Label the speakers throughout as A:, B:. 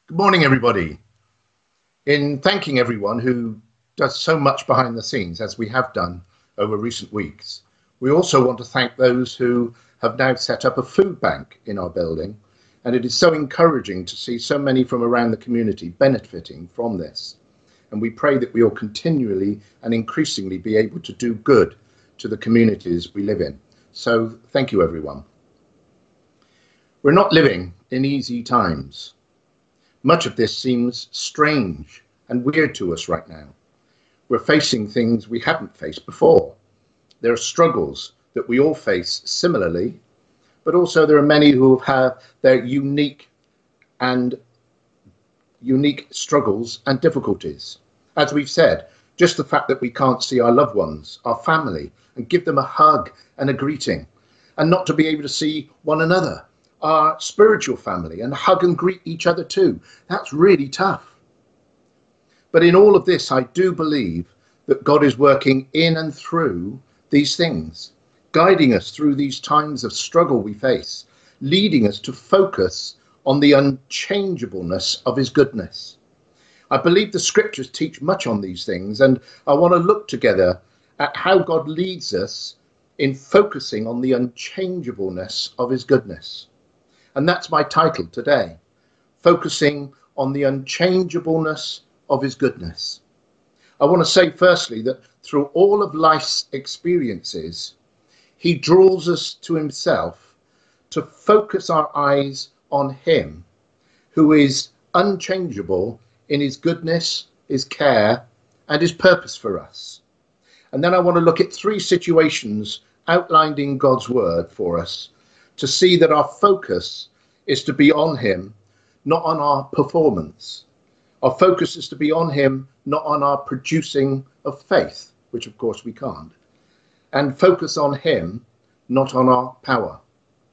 A: Good morning, everybody. In thanking everyone who does so much behind the scenes, as we have done over recent weeks, we also want to thank those who have now set up a food bank in our building, and it is so encouraging to see so many from around the community benefiting from this. And we pray that we will continually and increasingly be able to do good to the communities we live in. So thank you, everyone. We're not living in easy times. Much of this seems strange and weird to us right now. We're facing things we haven't faced before. There are struggles that we all face similarly, but also there are many who have their unique struggles and difficulties. As we've said, just the fact that we can't see our loved ones, our family, and give them a hug and a greeting, and not to be able to see one another, our spiritual family, and hug and greet each other too. That's really tough. But in all of this, I do believe that God is working in and through these things, guiding us through these times of struggle we face, leading us to focus on the unchangeableness of his goodness. I believe the scriptures teach much on these things, and I want to look together at how God leads us in focusing on the unchangeableness of his goodness. And that's my title today, focusing on the unchangeableness of his goodness. I want to say firstly that through all of life's experiences, he draws us to himself to focus our eyes on him who is unchangeable in his goodness, his care, and his purpose for us. And then I want to look at three situations outlined in God's word for us to see that our focus is to be on him, not on our performance. Our focus is to be on him, not on our producing of faith, which of course we can't, and focus on him, not on our power.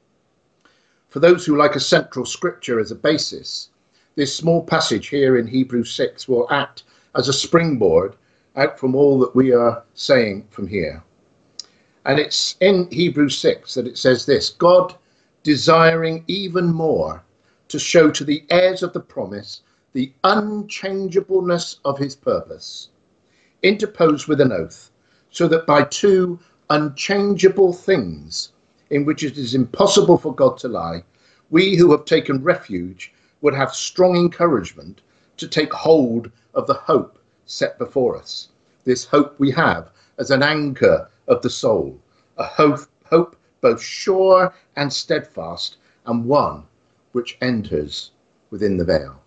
A: For those who like a central scripture as a basis, this small passage here in Hebrews 6 will act as a springboard out from all that we are saying from here. And it's in Hebrews 6 that it says this: God, desiring even more to show to the heirs of the promise the unchangeableness of his purpose, interposed with an oath, so that by two unchangeable things in which it is impossible for God to lie, we who have taken refuge would have strong encouragement to take hold of the hope set before us. This hope we have as an anchor of the soul, a hope both sure and steadfast, and one which enters within the veil.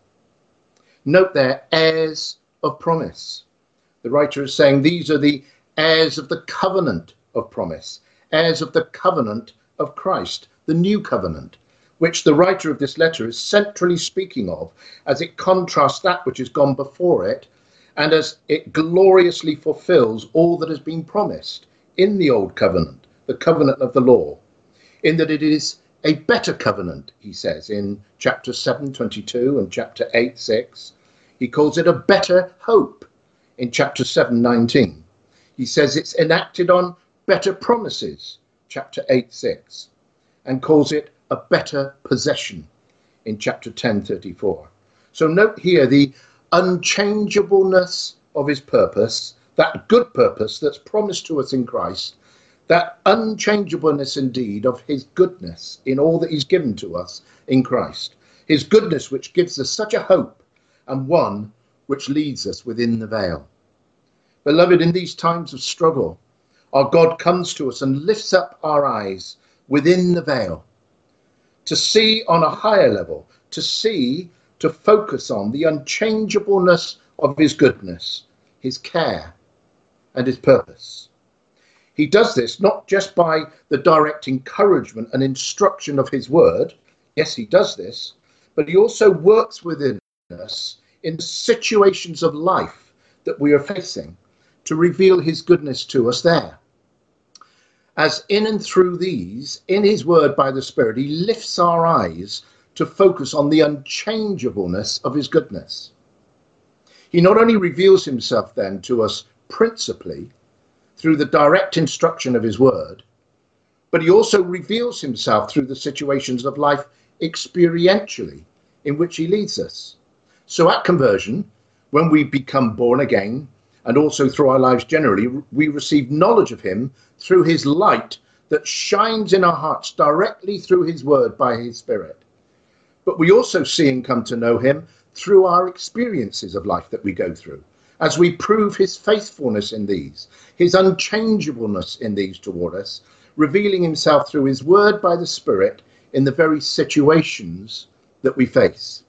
A: Note there, heirs of promise. The writer is saying these are the heirs of the covenant of promise, heirs of the covenant of Christ, the new covenant, which the writer of this letter is centrally speaking of as it contrasts that which has gone before it, and as it gloriously fulfills all that has been promised in the old covenant, the covenant of the law, in that it is a better covenant, he says in chapter 7:22 and chapter 8:6. He calls it a better hope in chapter 7:19. He says it's enacted on better promises, chapter 8:6, and calls it a better possession in chapter 10:34. So note here the unchangeableness of his purpose, that good purpose that's promised to us in Christ, that unchangeableness indeed of his goodness in all that he's given to us in Christ. His goodness which gives us such a hope, and one which leads us within the veil. Beloved, in these times of struggle, our God comes to us and lifts up our eyes within the veil to see on a higher level, to focus on the unchangeableness of his goodness, his care, and his purpose. He does this not just by the direct encouragement and instruction of his word. Yes, he does this, but he also works within us in situations of life that we are facing to reveal his goodness to us there. As in and through these, in his word by the Spirit, he lifts our eyes to focus on the unchangeableness of his goodness. He not only reveals himself then to us principally through the direct instruction of his word, but he also reveals himself through the situations of life experientially in which he leads us. So at conversion, when we become born again, and also through our lives generally, we receive knowledge of him through his light that shines in our hearts directly through his word by his Spirit. But we also see and come to know him through our experiences of life that we go through, as we prove his faithfulness in these, his unchangeableness in these toward us, revealing himself through his word by the Spirit in the very situations that we face.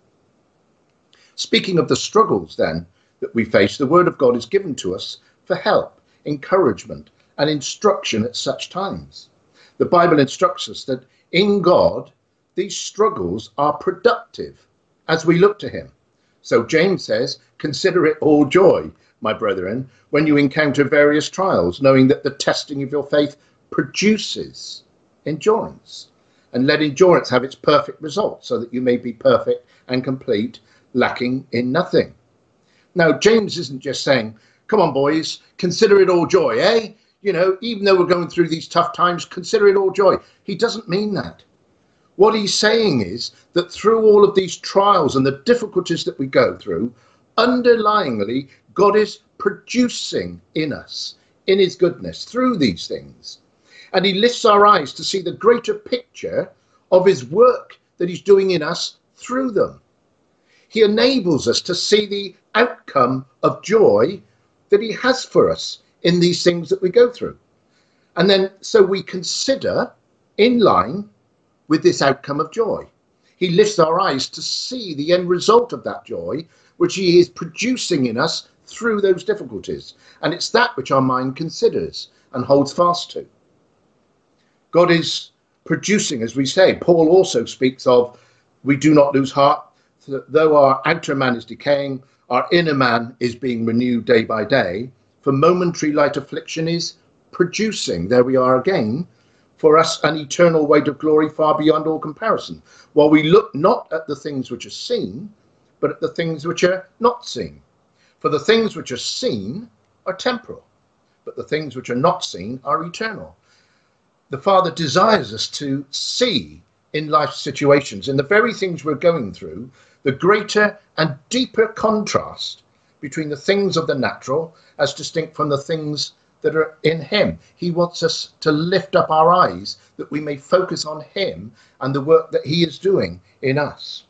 A: Speaking of the struggles then that we face, the word of God is given to us for help, encouragement, and instruction at such times. The Bible instructs us that in God, these struggles are productive as we look to him. So James says, consider it all joy, my brethren, when you encounter various trials, knowing that the testing of your faith produces endurance. And let endurance have its perfect result, so that you may be perfect and complete, lacking in nothing. Now, James isn't just saying, come on, boys, consider it all joy, eh? You know, even though we're going through these tough times, consider it all joy. He doesn't mean that. What he's saying is that through all of these trials and the difficulties that we go through, underlyingly, God is producing in us, in his goodness, through these things. And he lifts our eyes to see the greater picture of his work that he's doing in us through them. He enables us to see the outcome of joy that he has for us in these things that we go through. And then so we consider in line with this outcome of joy. He lifts our eyes to see the end result of that joy, which he is producing in us through those difficulties. And it's that which our mind considers and holds fast to. God is producing, as we say. Paul also speaks of, we do not lose heart, though our outer man is decaying, our inner man is being renewed day by day, for momentary light affliction is producing, there we are again, for us an eternal weight of glory far beyond all comparison, while we look not at the things which are seen, but at the things which are not seen. For the things which are seen are temporal, but the things which are not seen are eternal. The Father desires us to see in life situations, in the very things we're going through, the greater and deeper contrast between the things of the natural as distinct from the things that are in him. He wants us to lift up our eyes that we may focus on him and the work that he is doing in us.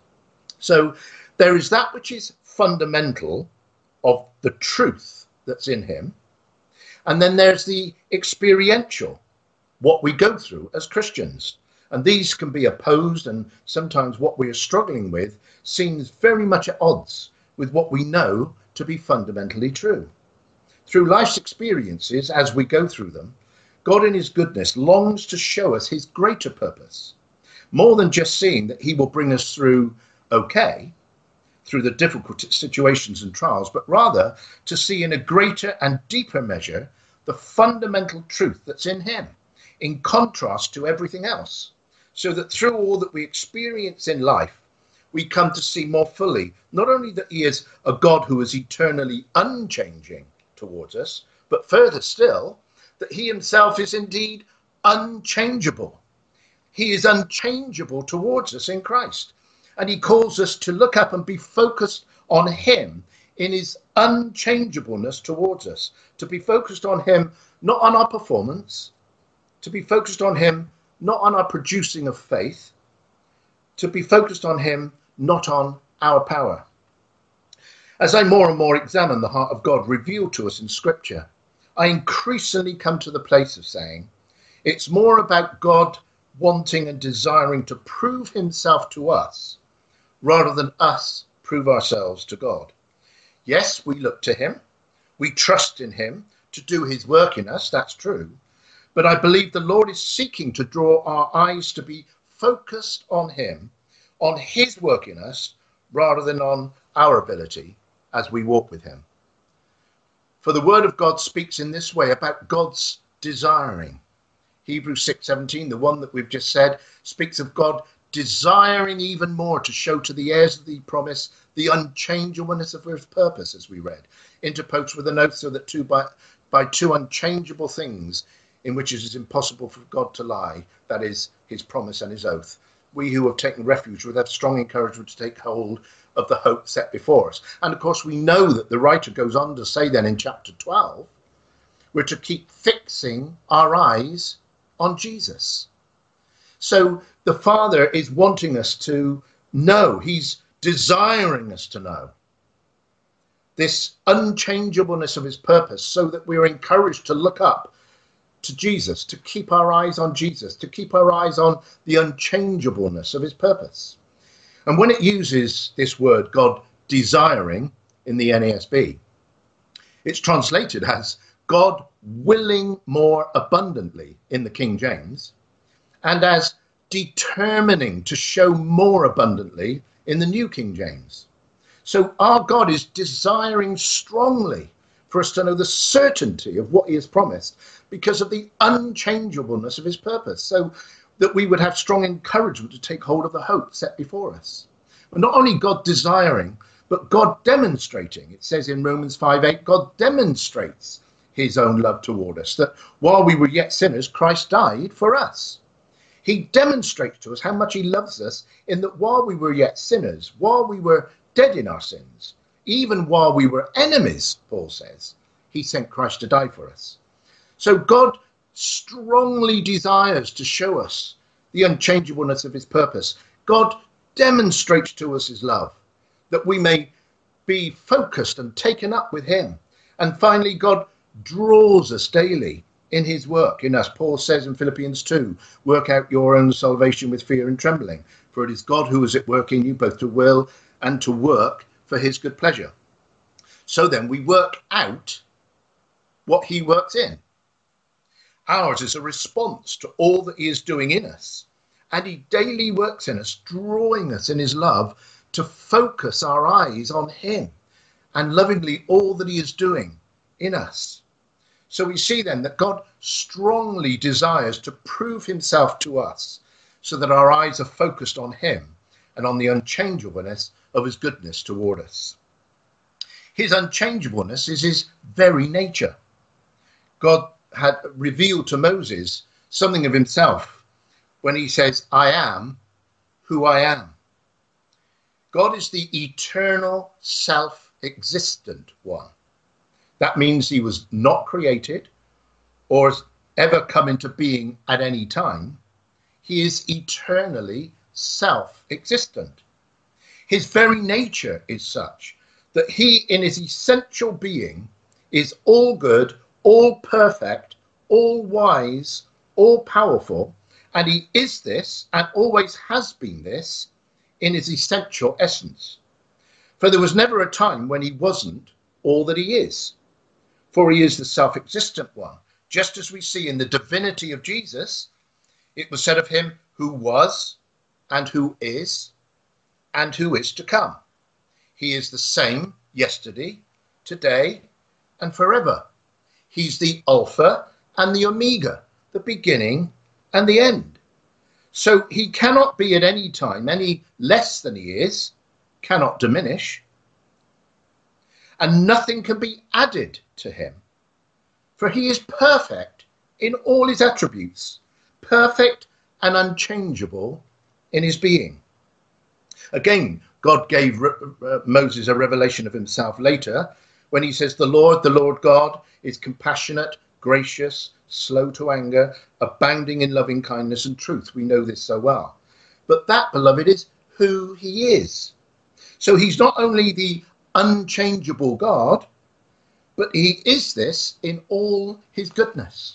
A: So there is that which is fundamental of the truth that's in him. And then there's the experiential, what we go through as Christians. And these can be opposed, and sometimes what we are struggling with seems very much at odds with what we know to be fundamentally true. Through life's experiences, as we go through them, God in his goodness longs to show us his greater purpose, more than just seeing that he will bring us through okay, through the difficult situations and trials, but rather to see in a greater and deeper measure the fundamental truth that's in him, in contrast to everything else, so that through all that we experience in life, we come to see more fully, not only that he is a God who is eternally unchanging towards us, but further still, that he himself is indeed unchangeable. He is unchangeable towards us in Christ. And he calls us to look up and be focused on him in his unchangeableness towards us, to be focused on him, not on our performance, to be focused on him, not on our producing of faith, to be focused on him, not on our power. As I more and more examine the heart of God revealed to us in Scripture, I increasingly come to the place of saying, it's more about God wanting and desiring to prove himself to us, rather than us prove ourselves to God. Yes, we look to him, we trust in him to do his work in us, that's true. But I believe the Lord is seeking to draw our eyes to be focused on him, on his work in us, rather than on our ability as we walk with him. For the word of God speaks in this way about God's desiring. Hebrews 6:17, the one that we've just said, speaks of God desiring even more to show to the heirs of the promise the unchangeableness of his purpose, as we read, interposed with an oath, so that by two unchangeable things in which it is impossible for God to lie, that is his promise and his oath, we who have taken refuge would have strong encouragement to take hold of the hope set before us. And of course, we know that the writer goes on to say then in chapter 12, we're to keep fixing our eyes on Jesus. So the Father is wanting us to know, he's desiring us to know this unchangeableness of his purpose, so that we're encouraged to look up to Jesus, to keep our eyes on Jesus, to keep our eyes on the unchangeableness of his purpose. And when it uses this word, God desiring, in the NASB, it's translated as God willing more abundantly in the King James, and as determining to show more abundantly in the New King James. So our God is desiring strongly for us to know the certainty of what he has promised because of the unchangeableness of his purpose, so that we would have strong encouragement to take hold of the hope set before us. But not only God desiring, but God demonstrating. It says in Romans 5:8, God demonstrates his own love toward us, that while we were yet sinners, Christ died for us. He demonstrates to us how much he loves us, in that while we were yet sinners, while we were dead in our sins, even while we were enemies, Paul says, he sent Christ to die for us. So God strongly desires to show us the unchangeableness of his purpose. God demonstrates to us his love, that we may be focused and taken up with him. And finally, God draws us daily in his work in us. Paul says in Philippians 2, work out your own salvation with fear and trembling, for it is God who is at work in you, both to will and to work for his good pleasure. So then we work out what he works in. Ours is a response to all that he is doing in us, and he daily works in us, drawing us in his love to focus our eyes on him and lovingly all that he is doing in us. So we see then that God strongly desires to prove himself to us, so that our eyes are focused on him and on the unchangeableness of his goodness toward us. His unchangeableness is his very nature. God had revealed to Moses something of himself when he says, I am who I am. God is the eternal, self-existent one. That means he was not created or has ever come into being at any time. He is eternally self-existent. His very nature is such that he, in his essential being, is all good, all perfect, all wise, all powerful, and he is this and always has been this in his essential essence. For there was never a time when he wasn't all that he is, for he is the self-existent one. Just as we see in the divinity of Jesus, it was said of him who was and who is to come. He is the same yesterday, today, and forever. He's the Alpha and the Omega, the beginning and the end. So he cannot be at any time any less than he is, cannot diminish, and nothing can be added to him. For he is perfect in all his attributes, perfect and unchangeable in his being. Again, God gave Moses a revelation of himself later when he says, the Lord God is compassionate, gracious, slow to anger, abounding in loving kindness and truth. We know this so well. But that, beloved, is who he is. So he's not only the unchangeable God, but he is this in all his goodness.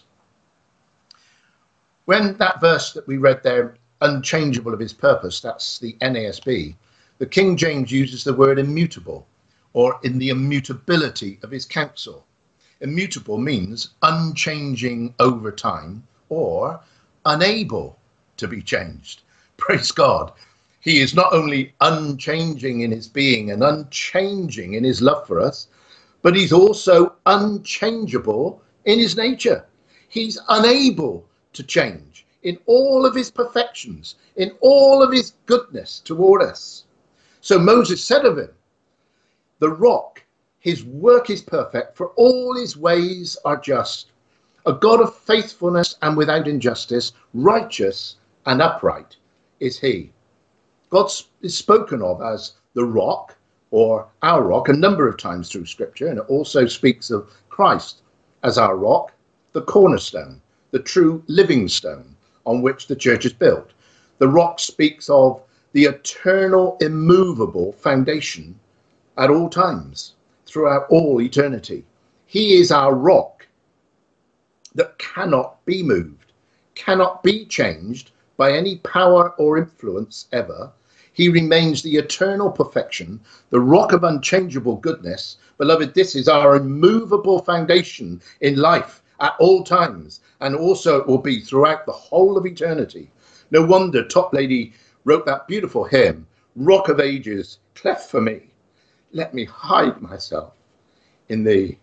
A: When that verse that we read there, unchangeable of his purpose, that's the NASB, the King James uses the word immutable, or in the immutability of his counsel. Immutable means unchanging over time or unable to be changed. Praise God. He is not only unchanging in his being and unchanging in his love for us, but he's also unchangeable in his nature. He's unable to change in all of his perfections, in all of his goodness toward us. So Moses said of him, the rock, his work is perfect, for all his ways are just. A God of faithfulness and without injustice, righteous and upright is he. God is spoken of as the rock or our rock a number of times through Scripture, and it also speaks of Christ as our rock, the cornerstone, the true living stone on which the church is built. The rock speaks of the eternal, immovable foundation at all times, throughout all eternity. He is our rock that cannot be moved, cannot be changed by any power or influence ever. He remains the eternal perfection, the rock of unchangeable goodness. Beloved, this is our immovable foundation in life at all times, and also it will be throughout the whole of eternity. No wonder Toplady wrote that beautiful hymn, Rock of Ages, cleft for me, let me hide myself in thee.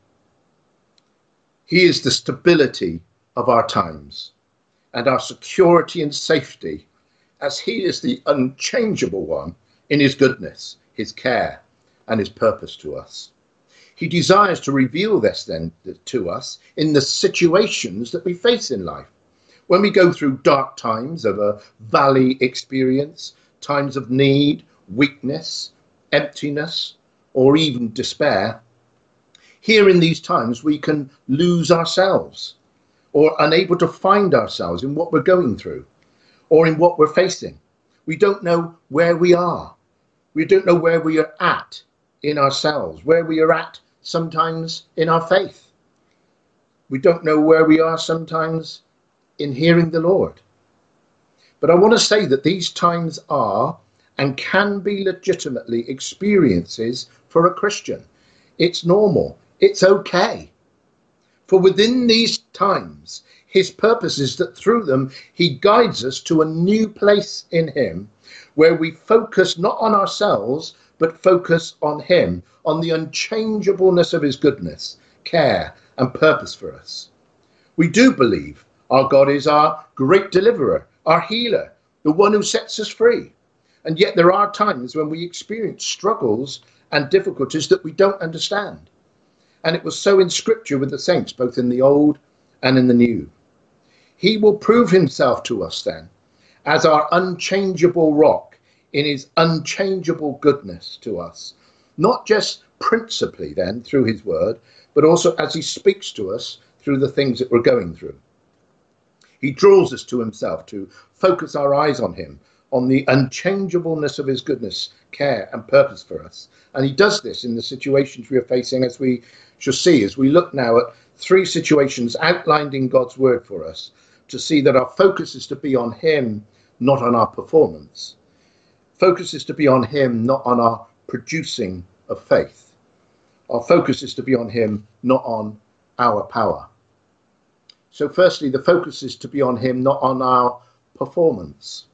A: He is the stability of our times and our security and safety, as he is the unchangeable one in his goodness, his care, and his purpose to us. He desires to reveal this then to us in the situations that we face in life. When we go through dark times of a valley experience, times of need, weakness, emptiness, or even despair, here in these times we can lose ourselves or unable to find ourselves in what we're going through or in what we're facing. We don't know where we are. We don't know where we are at in ourselves, where we are at sometimes in our faith. We don't know where we are sometimes in hearing the Lord. But I want to say that these times are and can be legitimately experiences for a Christian. It's normal. It's okay. For within these times, his purpose is that through them, he guides us to a new place in him where we focus not on ourselves, but focus on him, on the unchangeableness of his goodness, care, and purpose for us. We do believe our God is our great deliverer, our healer, the one who sets us free. And yet there are times when we experience struggles and difficulties that we don't understand. And it was so in Scripture with the saints, both in the Old and in the New. He will prove himself to us then as our unchangeable rock in his unchangeable goodness to us, not just principally then through his word, but also as he speaks to us through the things that we're going through. He draws us to himself to focus our eyes on him, on the unchangeableness of his goodness, care and purpose for us. And he does this in the situations we are facing, as we shall see, as we look now at 3 situations outlined in God's word for us, to see that our focus is to be on him, not on our performance. Focus is to be on him, not on our producing of faith. Our focus is to be on him, not on our power. So firstly, the focus is to be on him, not on our performance.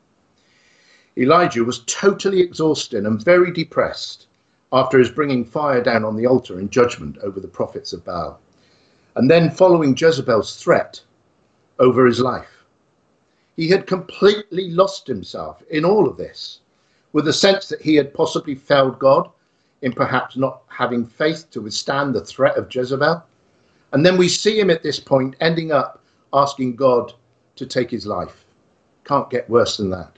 A: Elijah was totally exhausted and very depressed after his bringing fire down on the altar in judgment over the prophets of Baal, and then following Jezebel's threat over his life. He had completely lost himself in all of this, with the sense that he had possibly failed God in perhaps not having faith to withstand the threat of Jezebel. And then we see him at this point ending up asking God to take his life. Can't get worse than that.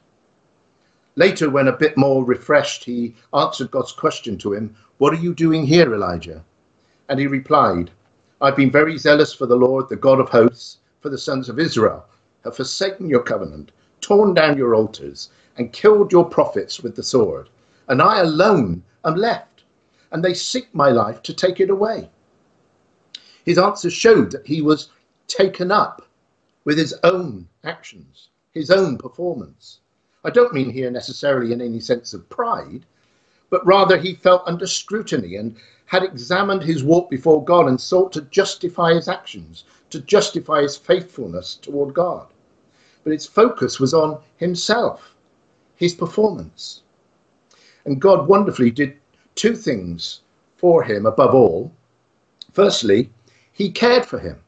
A: Later, when a bit more refreshed, he answered God's question to him, "What are you doing here, Elijah?" And he replied, "I've been very zealous for the Lord, the God of hosts, for the sons of Israel have forsaken your covenant, torn down your altars, and killed your prophets with the sword. And I alone am left, and they seek my life to take it away." His answer showed that he was taken up with his own actions, his own performance. I don't mean here necessarily in any sense of pride, but rather he felt under scrutiny and had examined his walk before God and sought to justify his actions, to justify his faithfulness toward God. But his focus was on himself, his performance. And God wonderfully did 2 things for him above all. Firstly, he cared for him.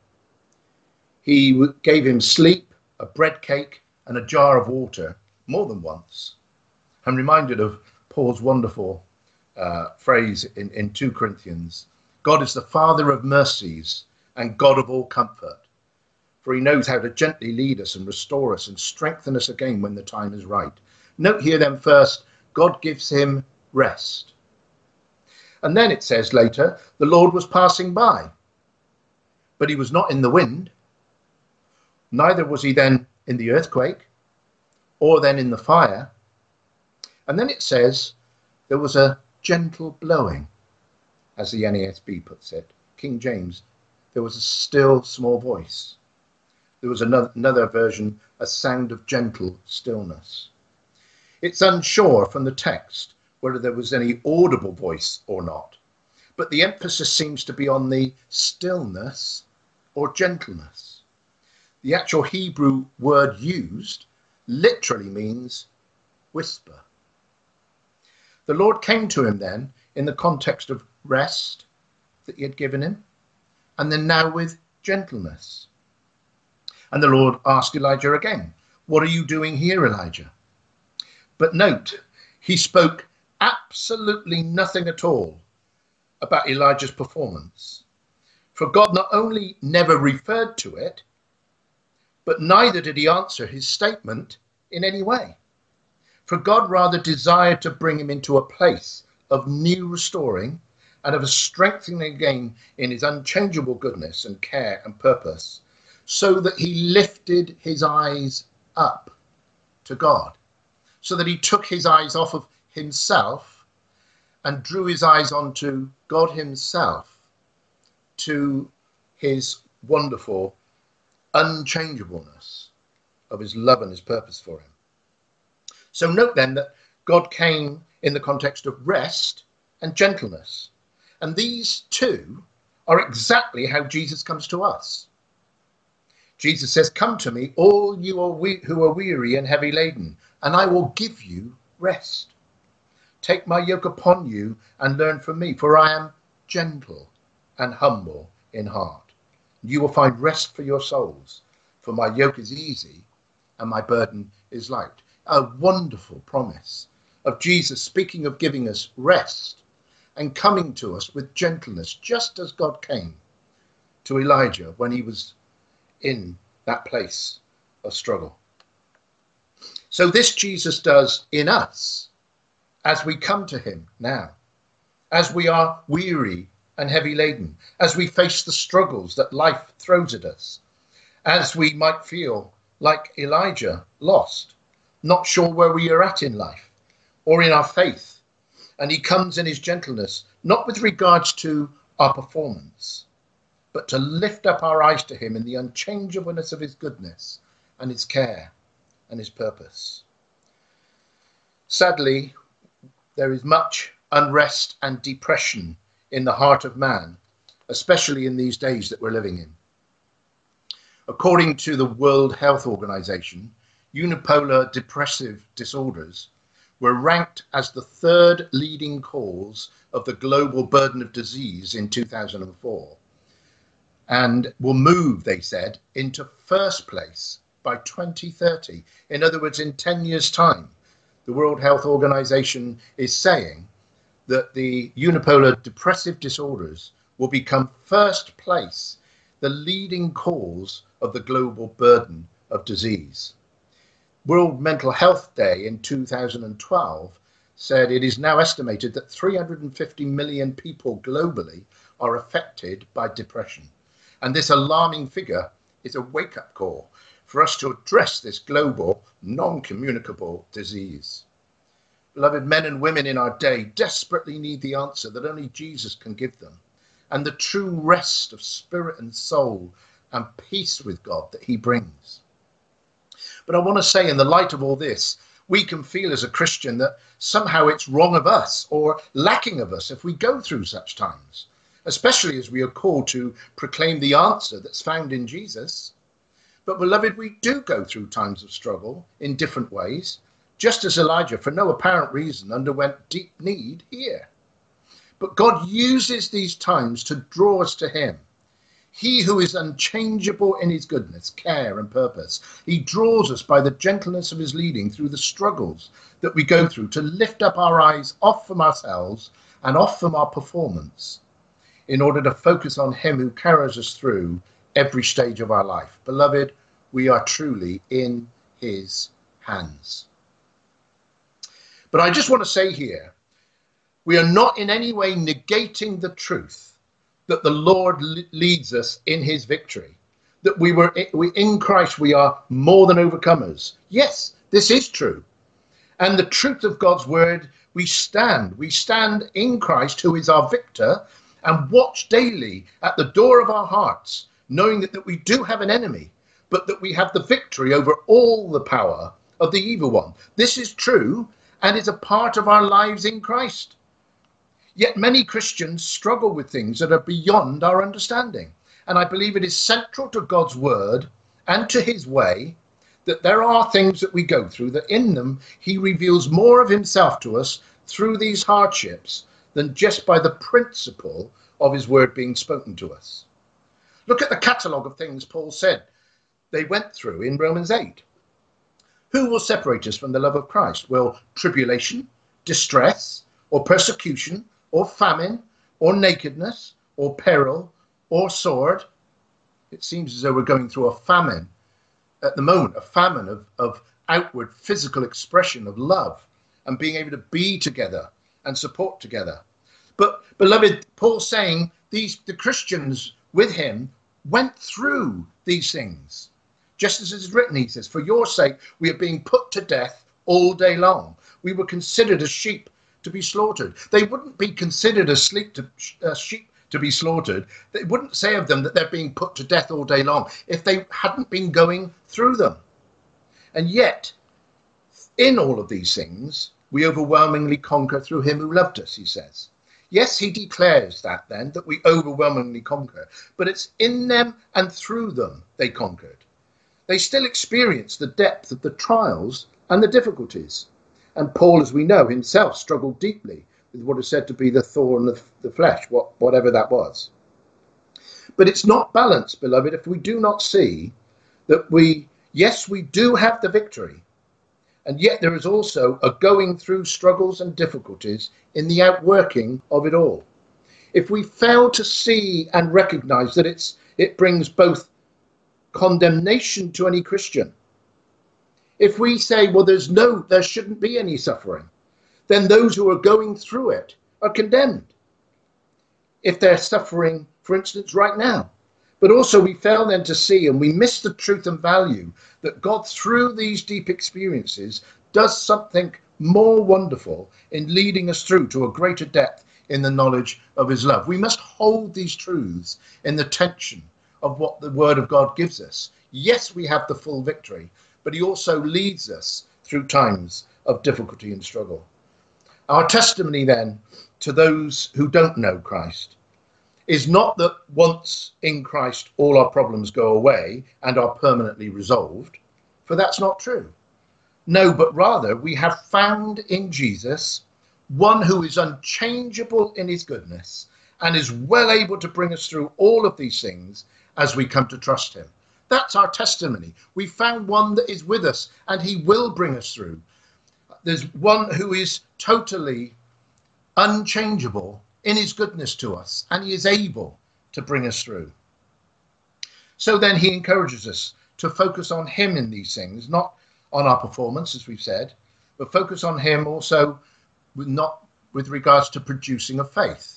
A: He gave him sleep, a bread cake, and a jar of water more than once. I'm reminded of Paul's wonderful phrase in 2 Corinthians. God is the Father of mercies and God of all comfort, for he knows how to gently lead us and restore us and strengthen us again when the time is right. Note here then first, God gives him rest. And then it says later, the Lord was passing by, but he was not in the wind. Neither was he then in the earthquake or then in the fire. And then it says there was a gentle blowing, as the NASB puts it. King James, there was a still small voice. There was another version, a sound of gentle stillness. It's unsure from the text whether there was any audible voice or not, but the emphasis seems to be on the stillness or gentleness. The actual Hebrew word used literally means whisper. The Lord came to him then in the context of rest that he had given him, and then now with gentleness. And the Lord asked Elijah again, "What are you doing here, Elijah?" But note, he spoke absolutely nothing at all about Elijah's performance. For God not only never referred to it, but neither did he answer his statement in any way. For God rather desired to bring him into a place of new restoring and of a strengthening again in his unchangeable goodness and care and purpose, so that he lifted his eyes up to God, so that he took his eyes off of himself and drew his eyes onto God himself, to his wonderful unchangeableness of his love and his purpose for him. So note then that God came in the context of rest and gentleness. And these two are exactly how Jesus comes to us. Jesus says, "Come to me, all you who are weary and heavy laden, and I will give you rest. Take my yoke upon you and learn from me, for I am gentle and humble in heart. You will find rest for your souls, for my yoke is easy and my burden is light." A wonderful promise of Jesus speaking of giving us rest and coming to us with gentleness, just as God came to Elijah when he was in that place of struggle. So this Jesus does in us as we come to him now, as we are weary and heavy laden, as we face the struggles that life throws at us, as we might feel like Elijah, lost, not sure where we are at in life or in our faith. And he comes in his gentleness, not with regards to our performance, but to lift up our eyes to him in the unchangeableness of his goodness and his care and his purpose. Sadly, there is much unrest and depression in the heart of man, especially in these days that we're living in. According to the World Health Organization, unipolar depressive disorders were ranked as the third leading cause of the global burden of disease in 2004, and will move, they said, into first place by 2030. In other words, in 10 years' time, the World Health Organization is saying that the unipolar depressive disorders will become first place, the leading cause of the global burden of disease. World Mental Health Day in 2012 said it is now estimated that 350 million people globally are affected by depression. And this alarming figure is a wake-up call for us to address this global, non-communicable disease. Beloved, men and women in our day desperately need the answer that only Jesus can give them, and the true rest of spirit and soul and peace with God that he brings. But I want to say, in the light of all this, we can feel as a Christian that somehow it's wrong of us or lacking of us if we go through such times, especially as we are called to proclaim the answer that's found in Jesus. But beloved, we do go through times of struggle in different ways, just as Elijah, for no apparent reason, underwent deep need here. But God uses these times to draw us to him. He who is unchangeable in his goodness, care and purpose. He draws us by the gentleness of his leading through the struggles that we go through to lift up our eyes off from ourselves and off from our performance in order to focus on him who carries us through every stage of our life. Beloved, we are truly in his hands. But I just want to say here, we are not in any way negating the truth that the Lord leads us in his victory, that we in Christ, we are more than overcomers. Yes, this is true. And the truth of God's word, we stand in Christ, who is our victor, and watch daily at the door of our hearts, knowing that we do have an enemy, but that we have the victory over all the power of the evil one. This is true and is a part of our lives in Christ. Yet many Christians struggle with things that are beyond our understanding. And I believe it is central to God's word and to his way that there are things that we go through, that in them he reveals more of himself to us through these hardships than just by the principle of his word being spoken to us. Look at the catalogue of things Paul said they went through in Romans 8. Who will separate us from the love of Christ? Well, tribulation, distress, or persecution, or famine, or nakedness, or peril, or sword. It seems as though we're going through a famine at the moment, a famine of outward physical expression of love and being able to be together and support together. But beloved, Paul's saying the Christians with him went through these things. Just as it is written, he says, for your sake, we are being put to death all day long. We were considered as sheep to be slaughtered. They wouldn't be considered as sheep to be slaughtered. They wouldn't say of them that they're being put to death all day long if they hadn't been going through them. And yet, in all of these things, we overwhelmingly conquer through him who loved us, he says. Yes, he declares that then, that we overwhelmingly conquer, but it's in them and through them they conquered. They still experience the depth of the trials and the difficulties. And Paul, as we know, himself struggled deeply with what is said to be the thorn of the flesh, whatever that was. But it's not balanced, beloved, if we do not see that we do have the victory, and yet there is also a going through struggles and difficulties in the outworking of it all. If we fail to see and recognize that it brings both condemnation to any Christian. If we say, well, there shouldn't be any suffering, then those who are going through it are condemned. If they're suffering, for instance, right now. But also we fail then to see, and we miss the truth and value that God, through these deep experiences, does something more wonderful in leading us through to a greater depth in the knowledge of his love. We must hold these truths in the tension of what the word of God gives us. Yes, we have the full victory, but he also leads us through times of difficulty and struggle. Our testimony then to those who don't know Christ is not that once in Christ all our problems go away and are permanently resolved, for that's not true. No, but rather we have found in Jesus one who is unchangeable in his goodness and is well able to bring us through all of these things as we come to trust him. That's our testimony. We found one that is with us and he will bring us through. There's one who is totally unchangeable in his goodness to us, and he is able to bring us through. So then he encourages us to focus on him in these things, not on our performance, as we've said, but focus on him also not with regards to producing a faith.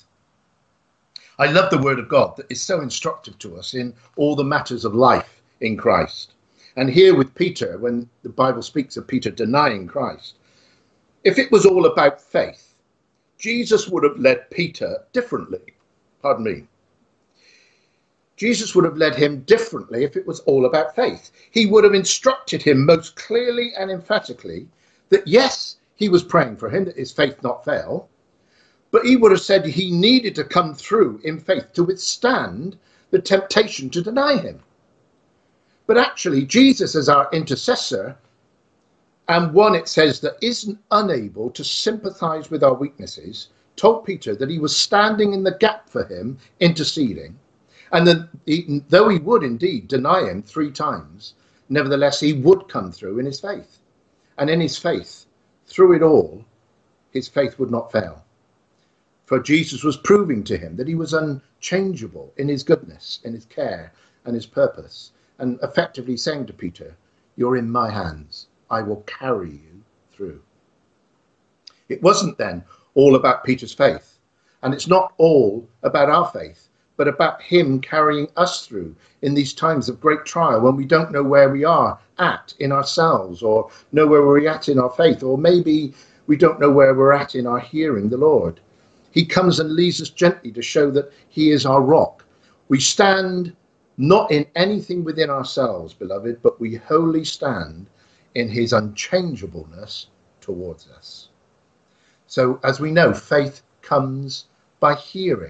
A: I love the word of God that is so instructive to us in all the matters of life in Christ. And here with Peter, when the Bible speaks of Peter denying Christ, if it was all about faith, Jesus would have led Peter differently. Pardon me. Jesus would have led him differently if it was all about faith. He would have instructed him most clearly and emphatically that yes, he was praying for him, that his faith not fail, but he would have said he needed to come through in faith to withstand the temptation to deny him. But actually, Jesus, as our intercessor, and one, it says, that isn't unable to sympathize with our weaknesses, told Peter that he was standing in the gap for him, interceding, and that though he would indeed deny him 3 times, nevertheless, he would come through in his faith. And in his faith, through it all, his faith would not fail. For Jesus was proving to him that he was unchangeable in his goodness, in his care and his purpose, and effectively saying to Peter, you're in my hands. I will carry you through. It wasn't then all about Peter's faith, and it's not all about our faith, but about him carrying us through in these times of great trial when we don't know where we are at in ourselves, or know where we're at in our faith, or maybe we don't know where we're at in our hearing the Lord. He comes and leads us gently to show that he is our rock. We stand not in anything within ourselves, beloved, but we wholly stand in his unchangeableness towards us. So as we know, faith comes by hearing.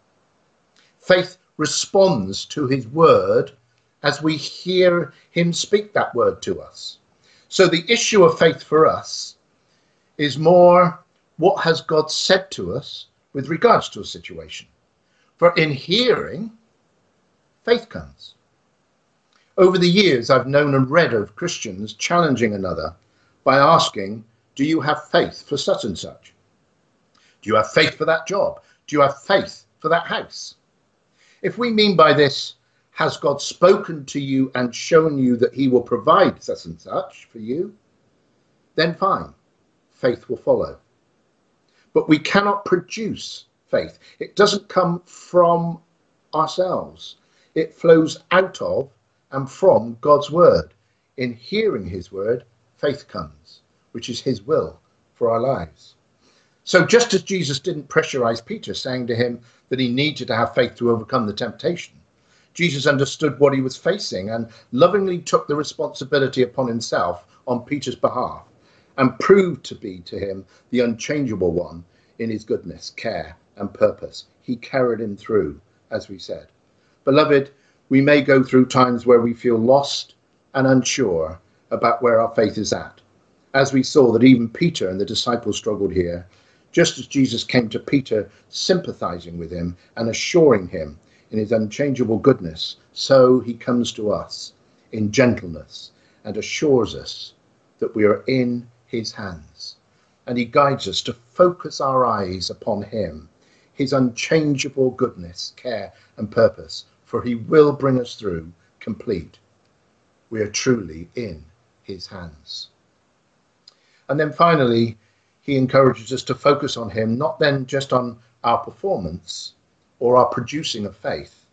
A: Faith responds to his word as we hear him speak that word to us. So the issue of faith for us is more, what has God said to us with regards to a situation? For in hearing, faith comes. Over the years, I've known and read of Christians challenging another by asking, do you have faith for such and such? Do you have faith for that job? Do you have faith for that house? If we mean by this, has God spoken to you and shown you that he will provide such and such for you? Then fine, faith will follow. But we cannot produce faith. It doesn't come from ourselves. It flows out of and from God's word. In hearing his word, faith comes, which is his will for our lives. So just as Jesus didn't pressurize Peter, saying to him that he needed to have faith to overcome the temptation, Jesus understood what he was facing and lovingly took the responsibility upon himself on Peter's behalf and proved to be to him the unchangeable one in his goodness, care and purpose. He carried him through, as we said. Beloved, we may go through times where we feel lost and unsure about where our faith is at. As we saw that even Peter and the disciples struggled here, just as Jesus came to Peter, sympathizing with him and assuring him in his unchangeable goodness, so he comes to us in gentleness and assures us that we are in his hands. And he guides us to focus our eyes upon him, his unchangeable goodness, care and purpose, for he will bring us through complete. We are truly in his hands. And then finally, he encourages us to focus on him, not then just on our performance or our producing of faith.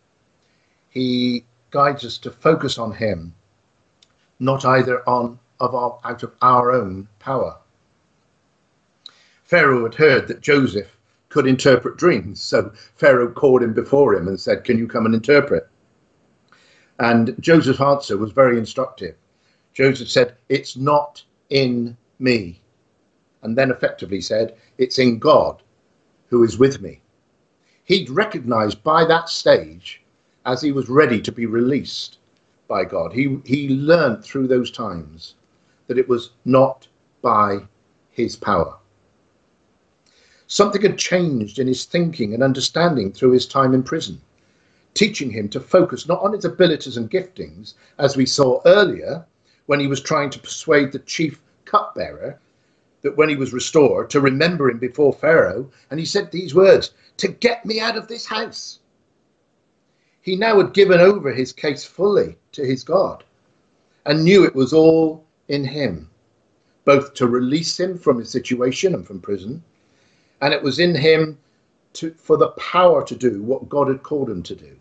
A: He guides us to focus on him, not either out of our own power. Pharaoh had heard that Joseph could interpret dreams, so Pharaoh called him before him and said, "Can you come and interpret?" And Joseph's answer was very instructive. Joseph said, "It's not in me," and then effectively said, "It's in God who is with me." He'd recognized by that stage, as he was ready to be released by God, he learned through those times that it was not by his power. Something had changed in his thinking and understanding through his time in prison, teaching him to focus not on his abilities and giftings, as we saw earlier when he was trying to persuade the chief cupbearer that when he was restored to remember him before Pharaoh, and he said these words, "To get me out of this house." He now had given over his case fully to his God and knew it was all in him, both to release him from his situation and from prison, and it was in him for the power to do what God had called him to do.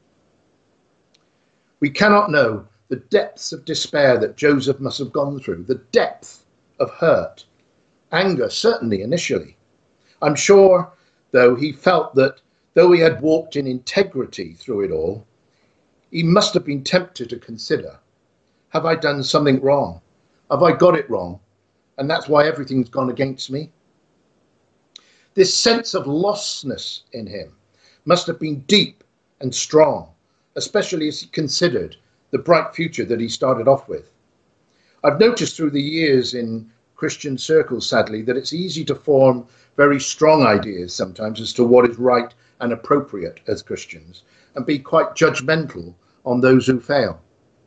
A: We cannot know the depths of despair that Joseph must have gone through, the depth of hurt, anger, certainly initially. I'm sure, though, he felt that though he had walked in integrity through it all, he must have been tempted to consider, have I done something wrong? Have I got it wrong? And that's why everything's gone against me? This sense of lostness in him must have been deep and strong, especially as he considered the bright future that he started off with. I've noticed through the years in Christian circles, sadly, that it's easy to form very strong ideas sometimes as to what is right and appropriate as Christians, and be quite judgmental on those who fail.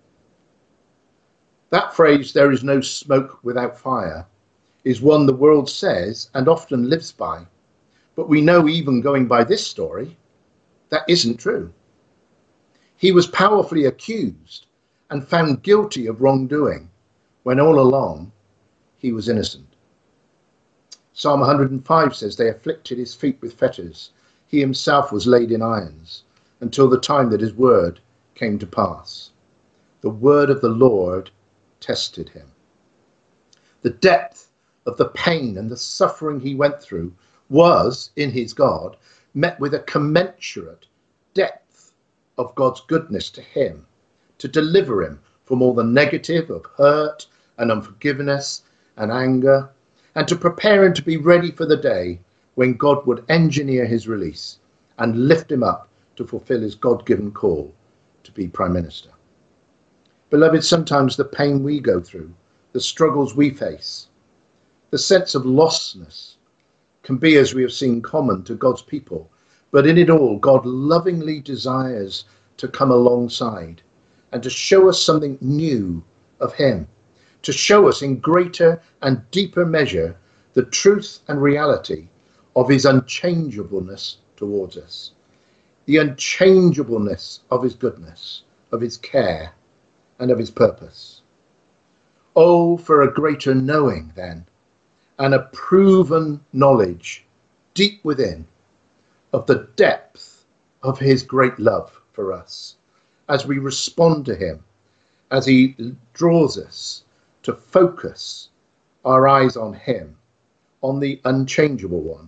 A: That phrase, "there is no smoke without fire," is one the world says and often lives by. But we know, even going by this story, that isn't true. He was powerfully accused and found guilty of wrongdoing when all along he was innocent. Psalm 105 says, they afflicted his feet with fetters. He himself was laid in irons until the time that his word came to pass. The word of the Lord tested him. The depth of the pain and the suffering he went through was, in his God, met with a commensurate depth of God's goodness to him, to deliver him from all the negative of hurt and unforgiveness and anger, and to prepare him to be ready for the day when God would engineer his release and lift him up to fulfill his God-given call to be Prime Minister. Beloved, sometimes the pain we go through, the struggles we face, the sense of lostness can be, as we have seen, common to God's people. But in it all, God lovingly desires to come alongside and to show us something new of him, to show us in greater and deeper measure the truth and reality of his unchangeableness towards us, the unchangeableness of his goodness, of his care, and of his purpose. Oh, for a greater knowing then, and a proven knowledge deep within of the depth of his great love for us as we respond to him, as he draws us to focus our eyes on him, on the unchangeable one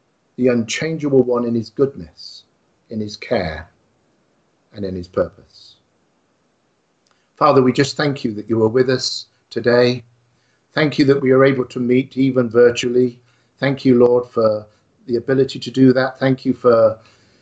A: in his goodness, in his care, and in his purpose. Father, we just thank you that you are with us today. Thank you that we are able to meet even virtually. Thank you, Lord, for the ability to do that. Thank you for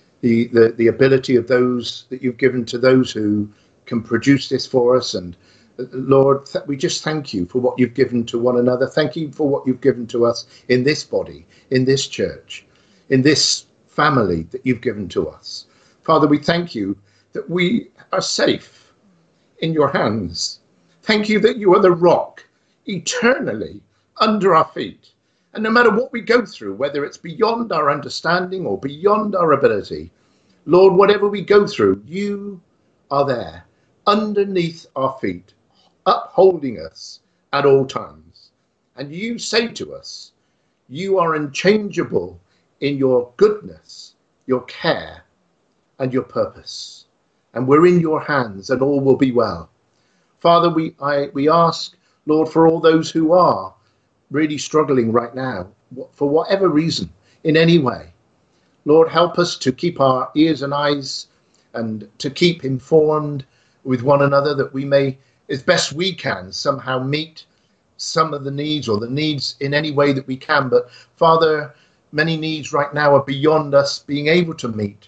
A: the ability of those that you've given to those who can produce this for us. And Lord, we just thank you for what you've given to one another. Thank you for what you've given to us in this body, in this church, in this family that you've given to us. Father, we thank you that we are safe in your hands. Thank you that you are the rock eternally under our feet. And no matter what we go through, whether it's beyond our understanding or beyond our ability, Lord, whatever we go through, you are there underneath our feet, upholding us at all times. And you say to us, you are unchangeable in your goodness, your care, and your purpose. And we're in your hands and all will be well. Father, we ask, Lord, for all those who are really struggling right now, for whatever reason, in any way. Lord, help us to keep our ears and eyes and to keep informed with one another, that we may, as best we can, somehow meet some of the needs, or the needs in any way that we can. But Father, many needs right now are beyond us being able to meet.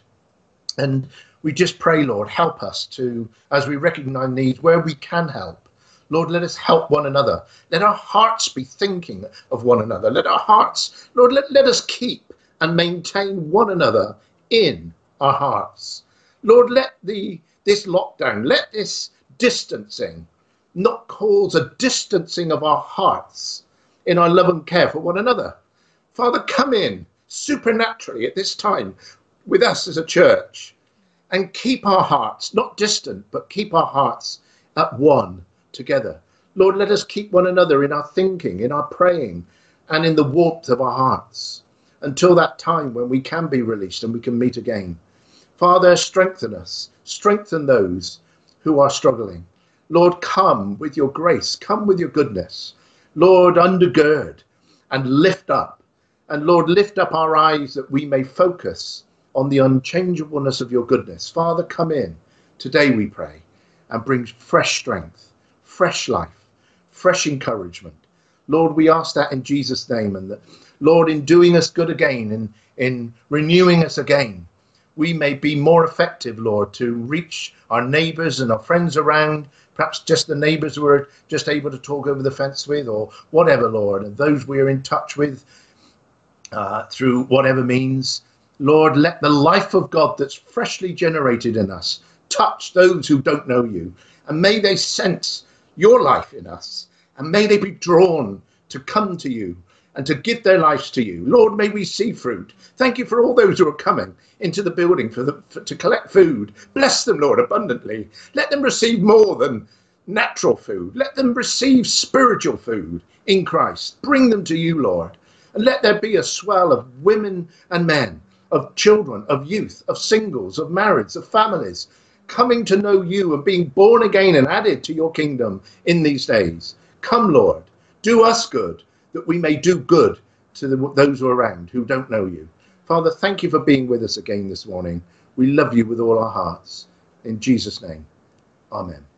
A: And we just pray, Lord, help us to, as we recognize needs, where we can help. Lord, let us help one another. Let our hearts be thinking of one another. Let our hearts, Lord, let us keep and maintain one another in our hearts. Lord, let this lockdown, let this distancing not cause a distancing of our hearts in our love and care for one another. Father, come in supernaturally at this time with us as a church and keep our hearts not distant, but keep our hearts at one together. Lord, let us keep one another in our thinking, in our praying, and in the warmth of our hearts until that time when we can be released and we can meet again. Father, strengthen us, strengthen those who are struggling. Lord, come with your grace, come with your goodness. Lord, undergird and lift up. And Lord, lift up our eyes that we may focus on the unchangeableness of your goodness. Father, come in today, we pray, and bring fresh strength, fresh life, fresh encouragement. Lord, we ask that in Jesus' name, and that, Lord, in doing us good again, in renewing us again, we may be more effective, Lord, to reach our neighbours and our friends around, perhaps just the neighbours we're just able to talk over the fence with, or whatever, Lord, and those we are in touch with through whatever means. Lord, let the life of God that's freshly generated in us touch those who don't know you, and may they sense your life in us, and may they be drawn to come to you and to give their lives to you. Lord, may we see fruit. Thank you for all those who are coming into the building to collect food. Bless them, Lord, abundantly. Let them receive more than natural food. Let them receive spiritual food in Christ. Bring them to you, Lord. And let there be a swell of women and men, of children, of youth, of singles, of marrieds, of families, coming to know you and being born again and added to your kingdom in these days. Come, Lord, do us good, that we may do good to those who are around who don't know you. Father, thank you for being with us again this morning. We love you with all our hearts. In Jesus' name, amen.